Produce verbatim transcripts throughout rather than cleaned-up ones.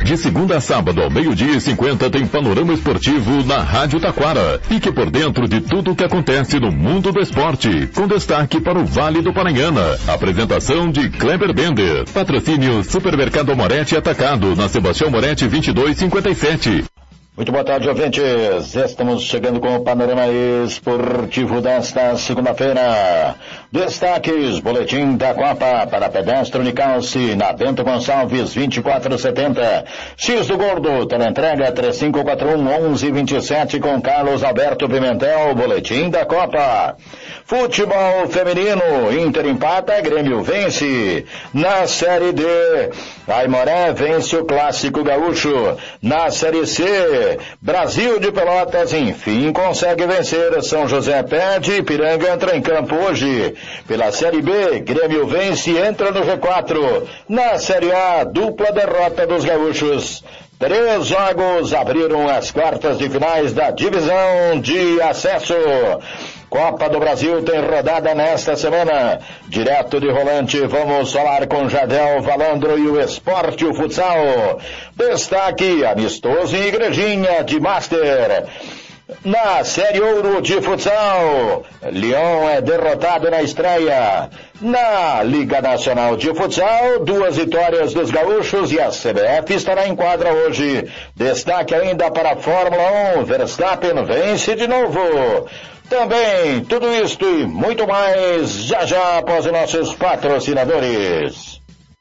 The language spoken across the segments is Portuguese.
De segunda a sábado, ao meio-dia e cinquenta, tem Panorama Esportivo na Rádio Taquara. Fique por dentro de tudo o que acontece no mundo do esporte, com destaque para o Vale do Paranhana. Apresentação de Kleber Bender. Patrocínio Supermercado Moretti Atacado, na Sebastião Moretti vinte e dois cinquenta e sete. Muito boa tarde, ouvintes. Estamos chegando com o Panorama Esportivo desta segunda-feira. Destaques, boletim da Copa para pedestre Unicalce, na Bento Gonçalves, vinte e quatro setenta. X do Gordo, teleentrega três cinco quatro um, onze vinte e sete, com Carlos Alberto Pimentel, boletim da Copa. Futebol feminino, Inter empata, Grêmio vence. Na Série D, Aimoré vence o Clássico Gaúcho. Na Série C, Brasil de Pelotas, enfim, consegue vencer. São José perde, Ipiranga entra em campo hoje. Pela Série B, Grêmio vence e entra no G quatro. Na Série A, dupla derrota dos gaúchos. Três jogos abriram as quartas de finais da divisão de acesso. Copa do Brasil tem rodada nesta semana. Direto de Rolante, vamos falar com Jardel Valandro e o Esporte, o Futsal. Destaque, amistoso em Igrejinha de Master. Na Série Ouro de Futsal, Leão é derrotado na estreia. Na Liga Nacional de Futsal, duas vitórias dos gaúchos e a C B F estará em quadra hoje. Destaque ainda para a Fórmula um, Verstappen vence de novo. Também tudo isto e muito mais já já após os nossos patrocinadores.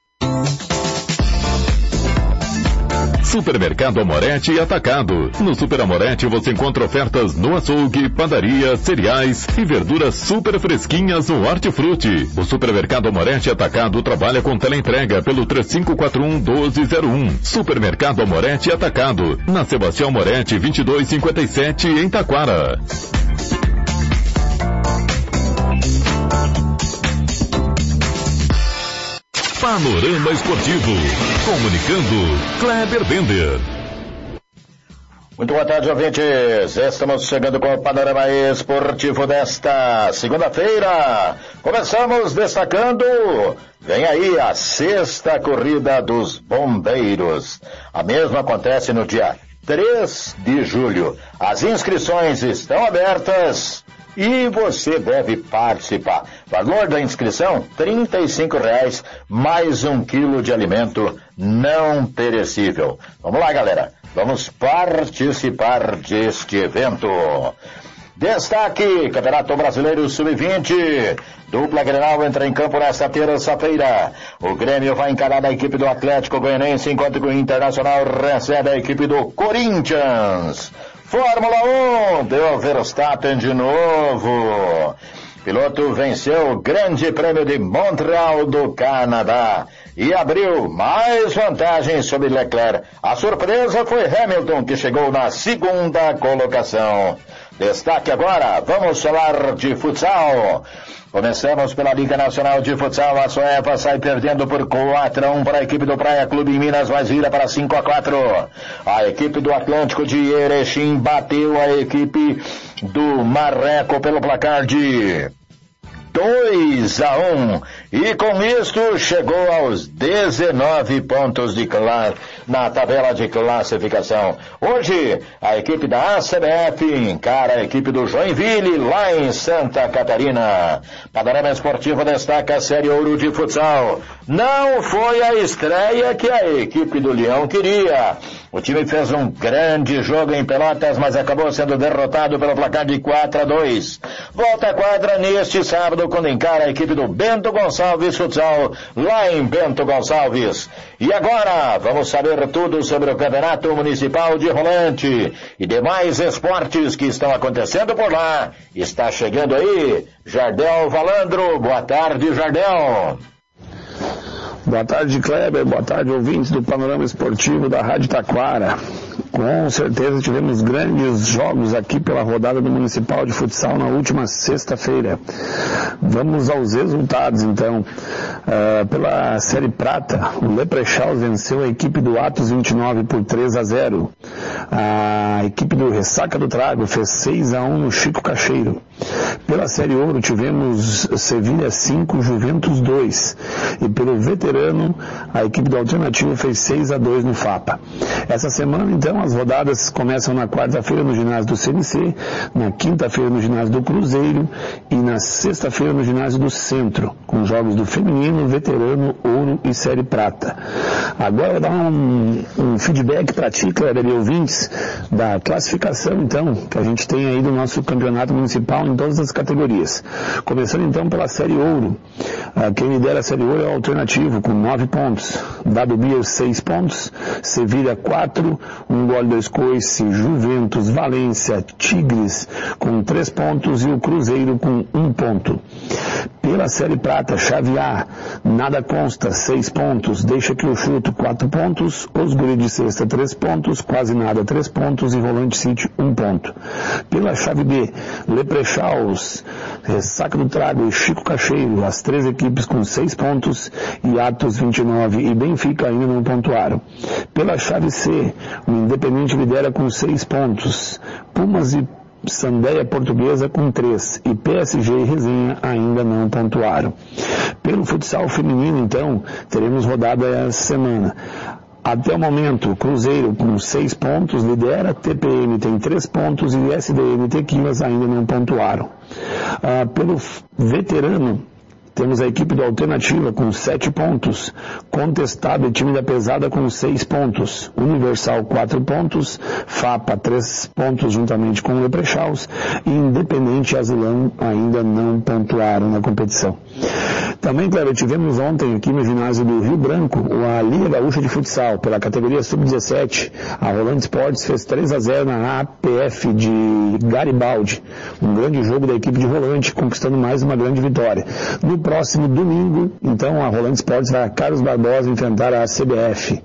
Supermercado Amoretti Atacado. No Super Amoretti você encontra ofertas no açougue, padaria, cereais e verduras super fresquinhas no Hortifruti. O Supermercado Amoretti Atacado trabalha com teleentrega pelo três cinco quatro um, doze zero um. Supermercado Amoretti Atacado, na Sebastião Moretti vinte e dois cinquenta e sete, em Taquara. Panorama Esportivo. Comunicando, Kleber Bender. Muito boa tarde, ouvintes. Estamos chegando com o Panorama Esportivo desta segunda-feira. Começamos destacando, vem aí a sexta corrida dos bombeiros. A mesma acontece no dia três de julho. As inscrições estão abertas e você deve participar. Valor da inscrição, trinta e cinco reais, mais um quilo de alimento não perecível. Vamos lá, galera. Vamos participar deste evento. Destaque, Campeonato Brasileiro sub vinte. Dupla Grenal entra em campo nesta terça-feira. O Grêmio vai encarar a equipe do Atlético Goianiense, enquanto que o Internacional recebe a equipe do Corinthians. Fórmula um, deu Verstappen de novo. Piloto venceu o Grande Prêmio de Montreal do Canadá e abriu mais vantagem sobre Leclerc. A surpresa foi Hamilton, que chegou na segunda colocação. Destaque agora, vamos falar de futsal. Começamos pela Liga Nacional de Futsal. A Soeva sai perdendo por quatro a um para a equipe do Praia Clube em Minas, mas vira para cinco a quatro. A equipe do Atlântico de Erechim bateu a equipe do Marreco pelo placar de dois a um. E com isto chegou aos dezenove pontos de cla- na tabela de classificação. Hoje, a equipe da A C B F encara a equipe do Joinville lá em Santa Catarina. Panorama Esportivo destaca a Série Ouro de Futsal. Não foi a estreia que a equipe do Leão queria. O time fez um grande jogo em Pelotas, mas acabou sendo derrotado pelo placar de quatro a dois. Volta à quadra neste sábado, quando encara a equipe do Bento Gonçalves Futsal, lá em Bento Gonçalves. E agora, vamos saber tudo sobre o Campeonato Municipal de Rolante e demais esportes que estão acontecendo por lá. Está chegando aí, Jardel Valandro. Boa tarde, Jardel. Boa tarde, Kleber. Boa tarde, ouvintes do Panorama Esportivo da Rádio Taquara. Com certeza tivemos grandes jogos aqui pela rodada do Municipal de Futsal na última sexta-feira. Vamos aos resultados, então. Uh, pela Série Prata, o Leprechal venceu a equipe do Atos vinte e nove por três a zero. A equipe do Ressaca do Trago fez seis a um no Chico Cacheiro. Pela Série Ouro tivemos Sevilha cinco, Juventus dois. E pelo veterano, a equipe do Alternativo fez seis a dois no Fapa. Essa semana, então, as rodadas começam na quarta-feira no ginásio do C N C, na quinta-feira no ginásio do Cruzeiro e na sexta-feira no ginásio do Centro, com jogos do Feminino, Veterano, Ouro e Série Prata. Agora eu vou dar um, um feedback para ti, Kleber e ouvintes, da classificação, então, que a gente tem aí do nosso campeonato municipal em todas as categorias. Começando, então, pela Série Ouro. Ah, quem lidera a Série Ouro é o Alternativo, com nove pontos. Dado Biel, seis pontos. Sevilha, quatro. Um gole, dois coice. Juventus, Valência, Tigres, com três pontos. E o Cruzeiro, com um ponto. Pela Série Prata, Chave A, Nada Consta, seis pontos. Deixa que eu chuto, quatro pontos. Os Guri de Sexta, três pontos. Quase Nada, três pontos. E Volante City, um ponto. Pela Chave B, Leprechaus, Ressaca do Trago e Chico Cacheiro, as três equipes com seis pontos, e Atos vinte e nove e Benfica ainda não pontuaram. Pela Chave C, o Independente lidera com seis pontos, Pumas e Sandeia Portuguesa com três, e P S G e Resenha ainda não pontuaram. Pelo futsal feminino, então, teremos rodada essa semana. Até o momento, Cruzeiro com seis pontos lidera, T P M tem três pontos e S D M Tequilas ainda não pontuaram. Ah, pelo veterano, temos a equipe do Alternativa com sete pontos, Contestado e Time da Pesada com seis pontos, Universal quatro pontos, Fapa três pontos juntamente com o Leprechaus e Independente e Azulão ainda não pontuaram na competição. Também, Cleber, tivemos ontem aqui no ginásio do Rio Branco a Liga Gaúcha de Futsal, pela categoria sub dezessete. A Rolando Esportes fez três a zero na A P F de Garibaldi. Um grande jogo da equipe de Rolante, conquistando mais uma grande vitória. No próximo domingo, então, a Rolando Esportes vai a Carlos Barbosa enfrentar a C B F.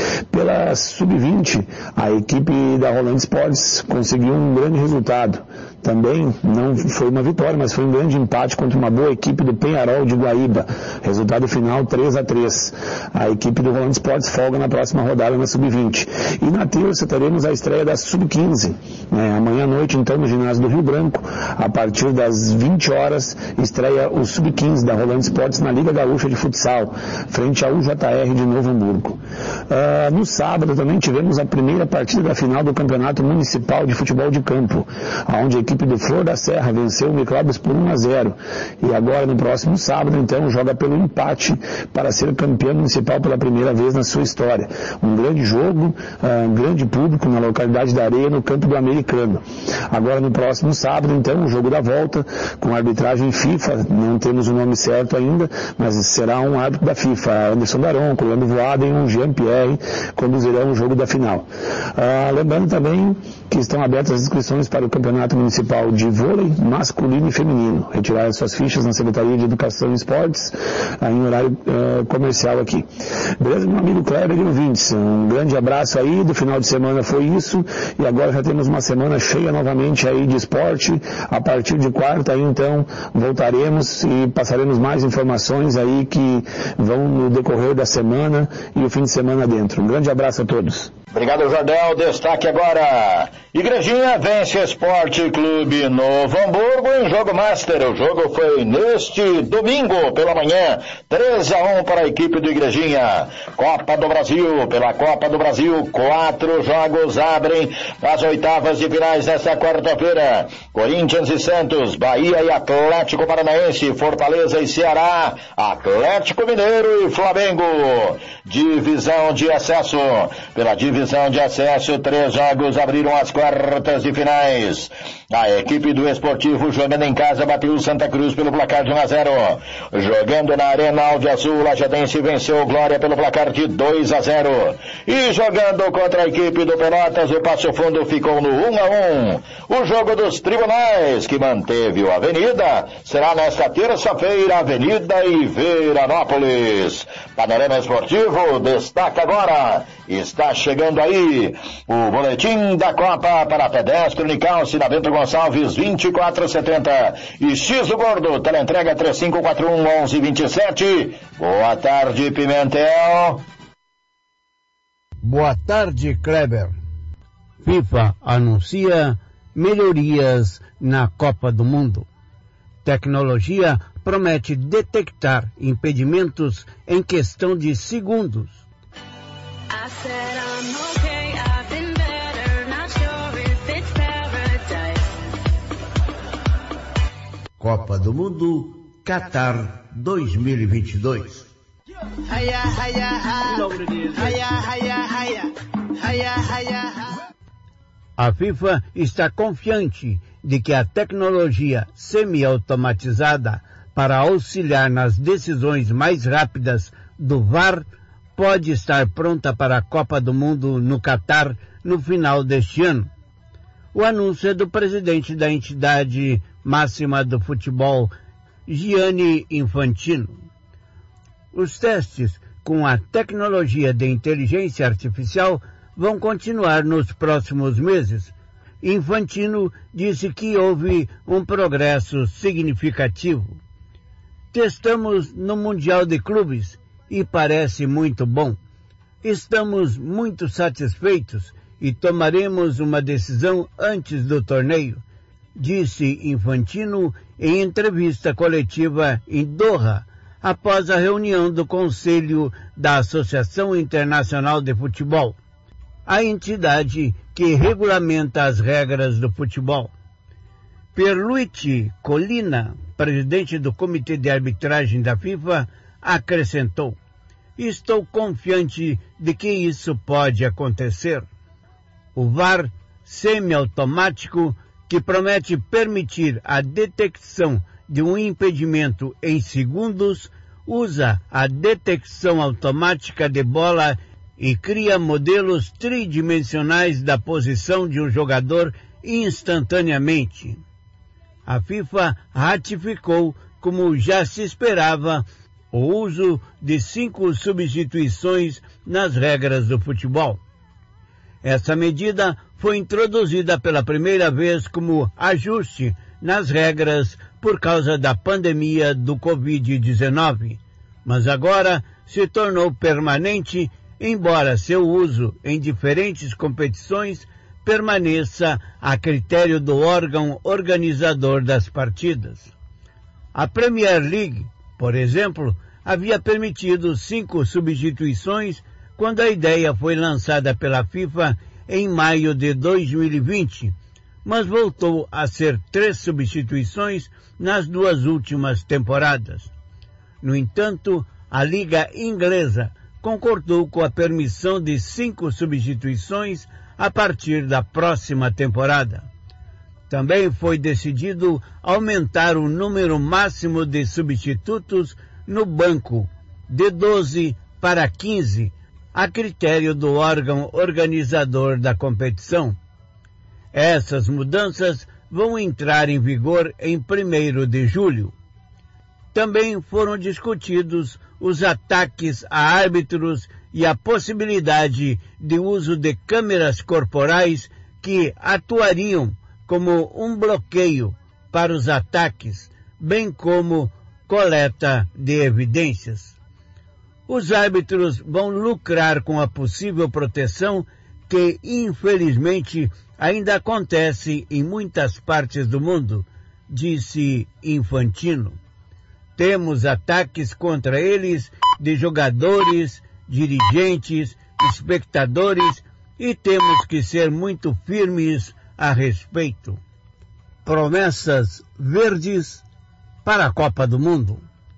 Pela sub vinte, a equipe da Rolando Esportes conseguiu um grande resultado. Também não foi uma vitória, mas foi um grande empate contra uma boa equipe do Penharol de Guaíba. Resultado final três a três. A equipe do Rolando Esportes folga na próxima rodada na sub vinte. E na terça teremos a estreia da sub quinze. É, amanhã à noite, então, no ginásio do Rio Branco, a partir das vinte horas, estreia o sub quinze da Rolando Esportes na Liga Gaúcha de Futsal, frente ao U J R de Novo Hamburgo. Uh, no sábado também tivemos a primeira partida da final do Campeonato Municipal de Futebol de Campo, onde a equipe do Flor da Serra venceu o Miclóbios por um a zero. E agora, no próximo sábado, então, joga pelo empate para ser campeão municipal pela primeira vez na sua história. Um grande jogo, uh, um grande público na localidade da Areia, no campo do Americano. Agora, no próximo sábado, então, o jogo da volta, com arbitragem FIFA, não temos o nome certo ainda, mas será um árbitro da FIFA, Anderson Daron, Leandro Voaden e um Jean-Pierre, conduzirão o jogo da final. Uh, lembrando também que estão abertas as inscrições para o Campeonato Municipal de Vôlei masculino e feminino. Retirar suas fichas na Secretaria de Educação e Esportes, aí em horário uh, comercial aqui. Beleza, meu amigo Kleber e ouvintes? Um grande abraço aí, do final de semana foi isso, e agora já temos uma semana cheia novamente aí de esporte. A partir de quarta aí, então, voltaremos e passaremos mais informações aí que vão no decorrer da semana e o fim de semana dentro. Um grande abraço a todos. Obrigado, Jardel. Destaque agora. Igrejinha vence Esporte Clube Novo Hamburgo em jogo master. O jogo foi neste domingo pela manhã. três a um para a equipe do Igrejinha. Copa do Brasil. Pela Copa do Brasil, quatro jogos abrem as oitavas de finais desta quarta-feira. Corinthians e Santos, Bahia e Atlético Paranaense, Fortaleza e Ceará, Atlético Mineiro e Flamengo. Divisão de acesso. Pela divisão de acesso, três jogos abriram as quartas de finais. A equipe do Esportivo, jogando em casa, bateu o Santa Cruz pelo placar de um a zero. Jogando na Arena Alviazul, Lajadense venceu o Glória pelo placar de dois a zero. E jogando contra a equipe do Pelotas, o Passo Fundo ficou no um a um. O jogo dos tribunais, que manteve o Avenida, será nesta terça-feira, Avenida e Veranópolis. Panorama Esportivo destaca agora. Está chegando aí o boletim da Copa para Pedestre Unicalce na Bento Gonçalves vinte e quatro setenta e X do Gordo, teleentrega três cinco quatro um, onze vinte e sete. Boa tarde, Pimentel. Boa tarde, Kleber. FIFA anuncia melhorias na Copa do Mundo. Tecnologia promete detectar impedimentos em questão de segundos. Copa do Mundo Qatar dois mil e vinte e dois. A FIFA está confiante de que a tecnologia semi-automatizada para auxiliar nas decisões mais rápidas do V A R pode estar pronta para a Copa do Mundo no Catar no final deste ano. O anúncio é do presidente da entidade máxima do futebol, Gianni Infantino. Os testes com a tecnologia de inteligência artificial vão continuar nos próximos meses. Infantino disse que houve um progresso significativo. Testamos no Mundial de Clubes e parece muito bom. Estamos muito satisfeitos e tomaremos uma decisão antes do torneio, disse Infantino em entrevista coletiva em Doha, após a reunião do Conselho da Associação Internacional de Futebol, a entidade que regulamenta as regras do futebol. Pierluigi Collina, presidente do Comitê de Arbitragem da FIFA, acrescentou: "Estou confiante de que isso pode acontecer." O V A R semiautomático, que promete permitir a detecção de um impedimento em segundos, usa a detecção automática de bola e cria modelos tridimensionais da posição de um jogador instantaneamente. A FIFA ratificou, como já se esperava, o uso de cinco substituições nas regras do futebol. Essa medida foi introduzida pela primeira vez como ajuste nas regras por causa da pandemia do covid dezenove, mas agora se tornou permanente, embora seu uso em diferentes competições permaneça a critério do órgão organizador das partidas. A Premier League, por exemplo, havia permitido cinco substituições quando a ideia foi lançada pela FIFA em maio de dois mil e vinte, mas voltou a ser três substituições nas duas últimas temporadas. No entanto, a Liga Inglesa concordou com a permissão de cinco substituições a partir da próxima temporada. Também foi decidido aumentar o número máximo de substitutos no banco, de doze para quinze, a critério do órgão organizador da competição. Essas mudanças vão entrar em vigor em primeiro de julho. Também foram discutidos os ataques a árbitros e a possibilidade de uso de câmeras corporais que atuariam como um bloqueio para os ataques, bem como coleta de evidências. Os árbitros vão lucrar com a possível proteção que, infelizmente, ainda acontece em muitas partes do mundo, disse Infantino. Temos ataques contra eles de jogadores, dirigentes, espectadores e temos que ser muito firmes a respeito. Promessas verdes para a Copa do Mundo.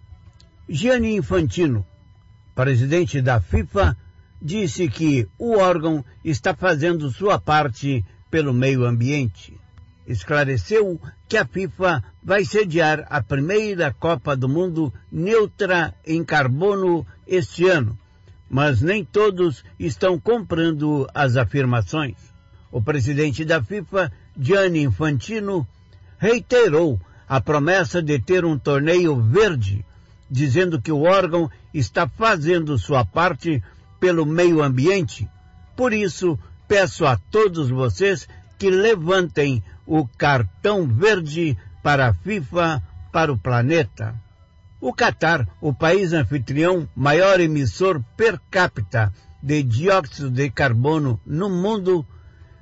Gianni Infantino, presidente da FIFA, disse que o órgão está fazendo sua parte pelo meio ambiente. Esclareceu que a FIFA vai sediar a primeira Copa do Mundo neutra em carbono este ano, mas nem todos estão comprando as afirmações. O presidente da FIFA, Gianni Infantino, reiterou a promessa de ter um torneio verde, dizendo que o órgão está fazendo sua parte pelo meio ambiente. Por isso, peço a todos vocês que levantem o cartão verde para a FIFA, para o planeta. O Catar, o país anfitrião maior emissor per capita de dióxido de carbono no mundo,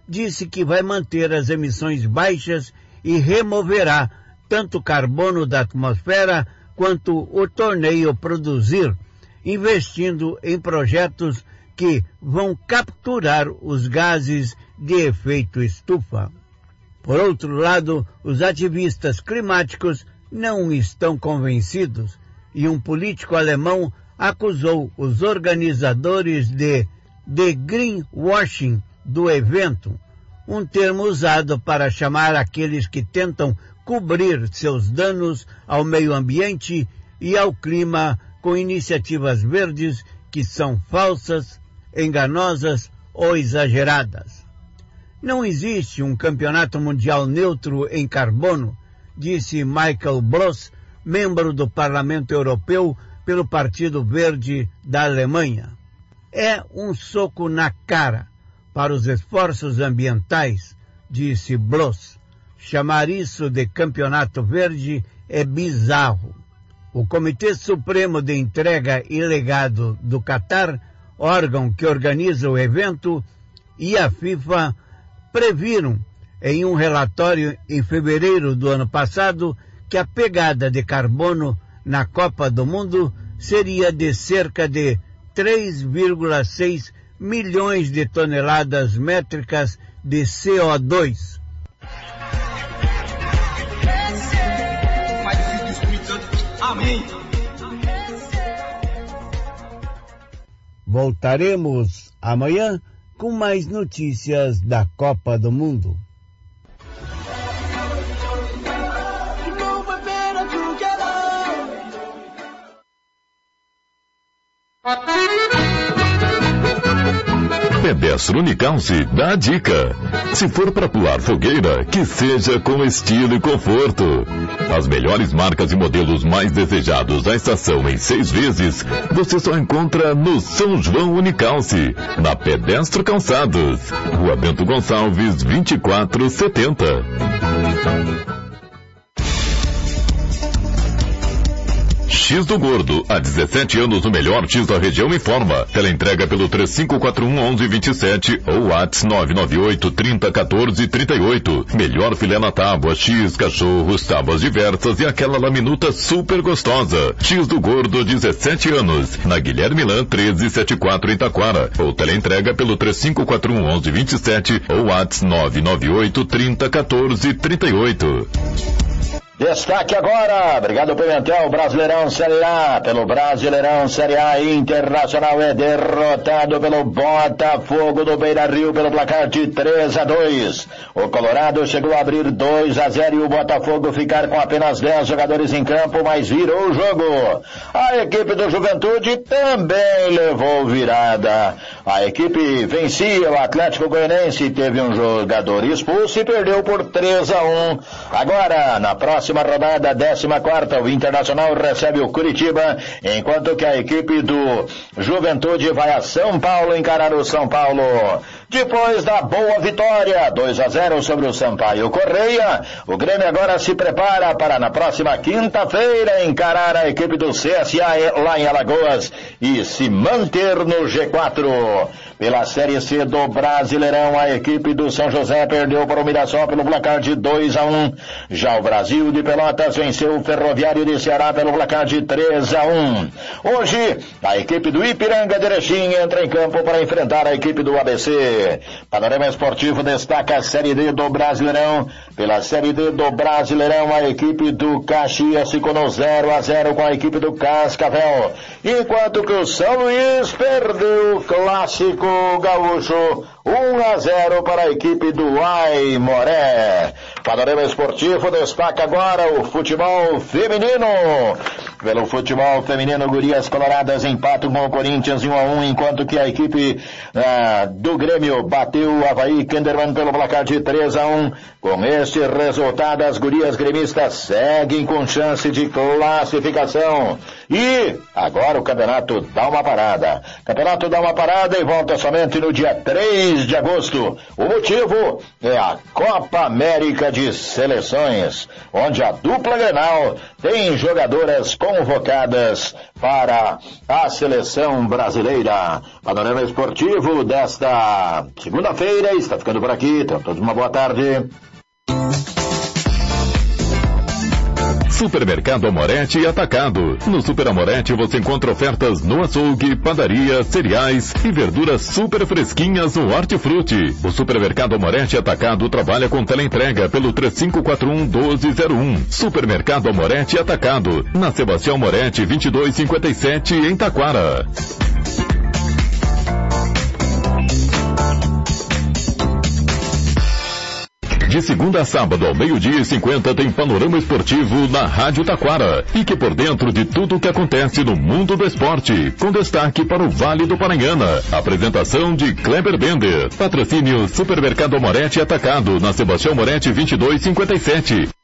disse que vai manter as emissões baixas e removerá tanto carbono da atmosfera quanto o torneio produzir, investindo em projetos que vão capturar os gases de efeito estufa. Por outro lado, os ativistas climáticos não estão convencidos e um político alemão acusou os organizadores de, de greenwashing do evento, um termo usado para chamar aqueles que tentam cobrir seus danos ao meio ambiente e ao clima com iniciativas verdes que são falsas, enganosas ou exageradas. Não existe um campeonato mundial neutro em carbono, disse Michael Bloss, membro do Parlamento Europeu pelo Partido Verde da Alemanha. É um soco na cara para os esforços ambientais, disse Bloss. Chamar isso de campeonato verde é bizarro. O Comitê Supremo de Entrega e Legado do Catar, órgão que organiza o evento, e a FIFA previram em um relatório em fevereiro do ano passado que a pegada de carbono na Copa do Mundo seria de cerca de três vírgula seis milhões de toneladas métricas de C O dois. Voltaremos amanhã com mais notícias da Copa do Mundo. Pedestre Unicalce dá a dica. Se for para pular fogueira, que seja com estilo e conforto. As melhores marcas e modelos mais desejados da estação em seis vezes, você só encontra no São João Unicalce, na Pedestre Calçados, Rua Bento Gonçalves, vinte e quatro setenta. X do Gordo, há dezessete anos o melhor X da região informa. Teleentrega pelo três cinco quatro um, onze vinte e sete ou WhatsApp nove nove oito, trinta, quatorze, trinta e oito. Melhor filé na tábua, X, cachorros, tábuas diversas e aquela laminuta super gostosa. X do Gordo, dezessete anos. Na Guilherme Lan, treze setenta e quatro em Taquara. Ou teleentrega pelo três cinco quatro um, onze vinte e sete ou WhatsApp nove nove oito, trinta, quatorze, trinta e oito. Destaque agora, obrigado Pimentel, Brasileirão Série A, pelo Brasileirão Série A, Internacional é derrotado pelo Botafogo do Beira-Rio pelo placar de três a dois. O Colorado chegou a abrir dois a zero e o Botafogo ficar com apenas dez jogadores em campo, mas virou o jogo. A equipe do Juventude também levou virada. A equipe vencia o Atlético Goianense, teve um jogador expulso e perdeu por três a um. Agora, na próxima Próxima rodada, décima quarta, o Internacional recebe o Curitiba, enquanto que a equipe do Juventude vai a São Paulo encarar o São Paulo. Depois da boa vitória, dois a zero sobre o Sampaio Correia, o Grêmio agora se prepara para na próxima quinta-feira encarar a equipe do C S A lá em Alagoas e se manter no G quatro. Pela Série C do Brasileirão, a equipe do São José perdeu para o Mirassol pelo placar de dois a um. Já o Brasil de Pelotas venceu o Ferroviário de Ceará pelo placar de três a um. Hoje, a equipe do Ipiranga de Erechim entra em campo para enfrentar a equipe do A B C. Panorama Esportivo destaca a Série D do Brasileirão. Pela Série D do Brasileirão, a equipe do Caxias ficou no zero a zero com a equipe do Cascavel, enquanto que o São Luís perdeu o clássico gaúcho um a zero para a equipe do Aimoré. Panorama Esportivo destaca agora o futebol feminino. Pelo futebol feminino, Gurias Coloradas empatam com o Corinthians em um a um, enquanto que a equipe ah, do Grêmio bateu o Avaí Kinderman pelo placar de três a um. Com este resultado, as Gurias gremistas seguem com chance de classificação. E agora o campeonato dá uma parada. Campeonato dá uma parada e volta somente no dia três de agosto. O motivo é a Copa América de Seleções, onde a dupla Grenal tem jogadoras convocadas para a seleção brasileira. Panorama esportivo desta segunda-feira está ficando por aqui. Tenham todos uma boa tarde. Supermercado Amorete Atacado. No Super Amorete você encontra ofertas no açougue, padaria, cereais e verduras super fresquinhas no Hortifruti. O Supermercado Amorete Atacado trabalha com teleentrega pelo três cinco quatro um, um dois zero um. Supermercado Amorete Atacado, na Sebastião Moretti vinte e dois cinquenta e sete, em Taquara. De segunda a sábado, ao meio-dia e cinquenta, tem Panorama Esportivo na Rádio Taquara. Fique por dentro de tudo o que acontece no mundo do esporte, com destaque para o Vale do Paranhana. Apresentação de Kleber Bender. Patrocínio Supermercado Amorete Atacado, na Sebastião Moretti vinte e dois cinquenta e sete.